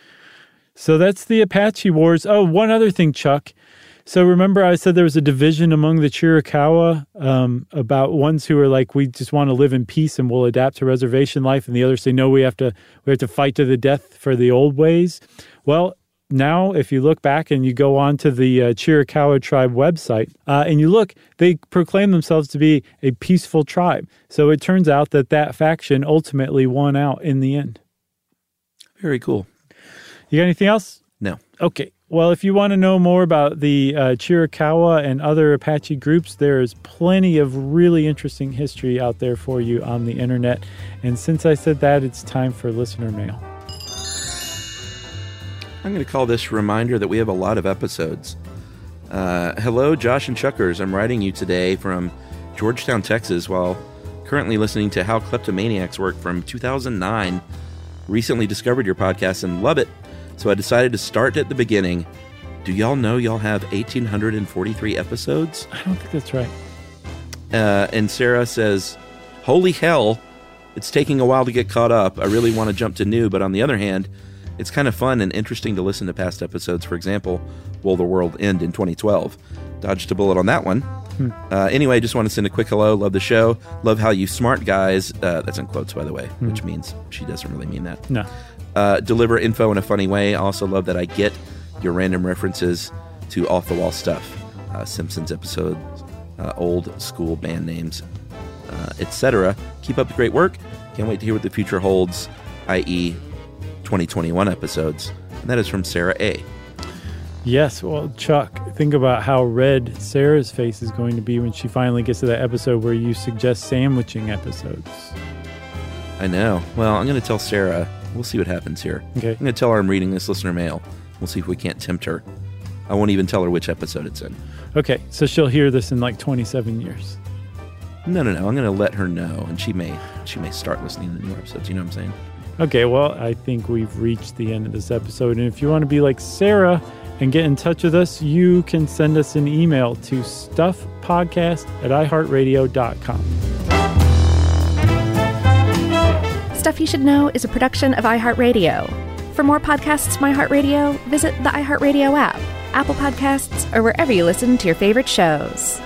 So that's the Apache Wars. Oh, one other thing, Chuck. So remember I said there was a division among the Chiricahua um, about ones who are like, we just want to live in peace and we'll adapt to reservation life, and the others say, no, we have to we have to fight to the death for the old ways. Well, now, if you look back and you go on to the uh, Chiricahua tribe website uh, and you look, they proclaim themselves to be a peaceful tribe. So it turns out that that faction ultimately won out in the end. Very cool. You got anything else? No. Okay. Well, if you want to know more about the uh, Chiricahua and other Apache groups, there's plenty of really interesting history out there for you on the internet. And since I said that, it's time for listener mail. I'm going to call this reminder that we have a lot of episodes. Uh, hello, Josh and Chuckers. I'm writing you today from Georgetown, Texas, while currently listening to How Kleptomaniacs Work from two thousand nine. Recently discovered your podcast and love it, so I decided to start at the beginning. Do y'all know y'all have one thousand eight hundred forty-three episodes? I don't think that's right. Uh, and Sarah says, holy hell, it's taking a while to get caught up. I really want to jump to new, but on the other hand, it's kind of fun and interesting to listen to past episodes. For example, Will the World End in twenty twelve? Dodged a bullet on that one. Hmm. Uh, anyway, just want to send a quick hello. Love the show. Love how you smart guys, uh, that's in quotes, by the way, hmm. which means she doesn't really mean that. No. Uh, deliver info in a funny way. Also love that I get your random references to off-the-wall stuff. Uh, Simpsons episodes, uh, old school band names, uh, et cetera. Keep up the great work. Can't wait to hear what the future holds, that is twenty twenty-one episodes. And that is from Sarah A. Yes, well, Chuck, think about how red Sarah's face is going to be when she finally gets to that episode where you suggest sandwiching episodes. I know. Well, I'm going to tell Sarah. We'll see what happens here. Okay. I'm going to tell her I'm reading this listener mail. We'll see if we can't tempt her. I won't even tell her which episode it's in. Okay, so she'll hear this in like twenty-seven years. No, no, no. I'm going to let her know, and she may she may start listening to new episodes. You know what I'm saying? Okay, well, I think we've reached the end of this episode. And if you want to be like Sarah and get in touch with us, you can send us an email to stuffpodcast at iheartradio dot com. Stuff You Should Know is a production of iHeartRadio. For more podcasts from iHeartRadio, visit the iHeartRadio app, Apple Podcasts, or wherever you listen to your favorite shows.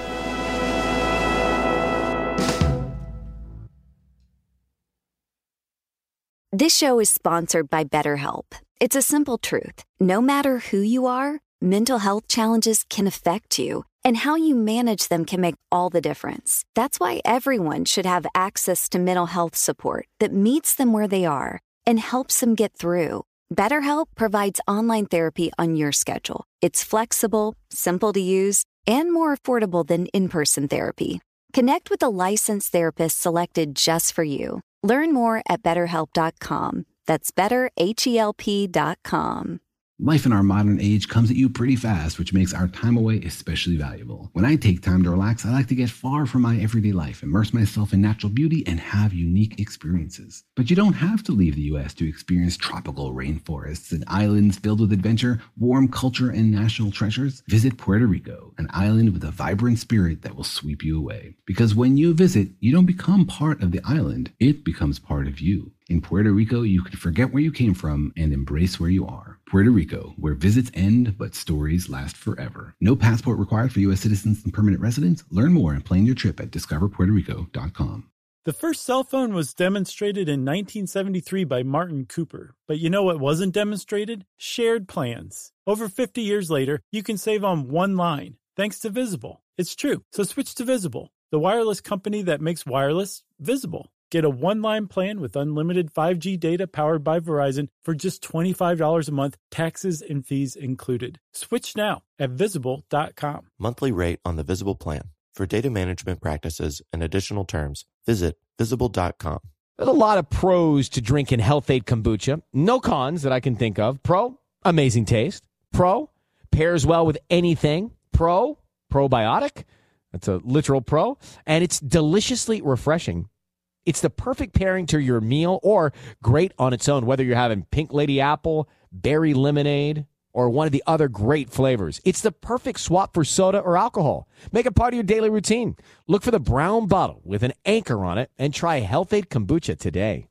This show is sponsored by BetterHelp. It's a simple truth. No matter who you are, mental health challenges can affect you, and how you manage them can make all the difference. That's why everyone should have access to mental health support that meets them where they are and helps them get through. BetterHelp provides online therapy on your schedule. It's flexible, simple to use, and more affordable than in-person therapy. Connect with a licensed therapist selected just for you. Learn more at better help dot com. That's better help dot com. Life in our modern age comes at you pretty fast, which makes our time away especially valuable. When I take time to relax, I like to get far from my everyday life, immerse myself in natural beauty, and have unique experiences. But you don't have to leave the U S to experience tropical rainforests and islands filled with adventure, warm culture, and national treasures. Visit Puerto Rico, an island with a vibrant spirit that will sweep you away. Because when you visit, you don't become part of the island, it becomes part of you. In Puerto Rico, you can forget where you came from and embrace where you are. Puerto Rico, where visits end, but stories last forever. No passport required for U S citizens and permanent residents. Learn more and plan your trip at discover puerto rico dot com. The first cell phone was demonstrated in nineteen seventy-three by Martin Cooper. But you know what wasn't demonstrated? Shared plans. Over fifty years later, you can save on one line, thanks to Visible. It's true, so switch to Visible, the wireless company that makes wireless visible. Get a one-line plan with unlimited five G data powered by Verizon for just twenty-five dollars a month, taxes and fees included. Switch now at visible dot com. Monthly rate on the Visible plan. For data management practices and additional terms, visit visible dot com. There's a lot of pros to drinking Health-Ade kombucha. No cons that I can think of. Pro, amazing taste. Pro, pairs well with anything. Pro, probiotic. That's a literal pro. And it's deliciously refreshing. It's the perfect pairing to your meal or great on its own, whether you're having pink lady apple, berry lemonade, or one of the other great flavors. It's the perfect swap for soda or alcohol. Make it part of your daily routine. Look for the brown bottle with an anchor on it and try Health-Ade kombucha today.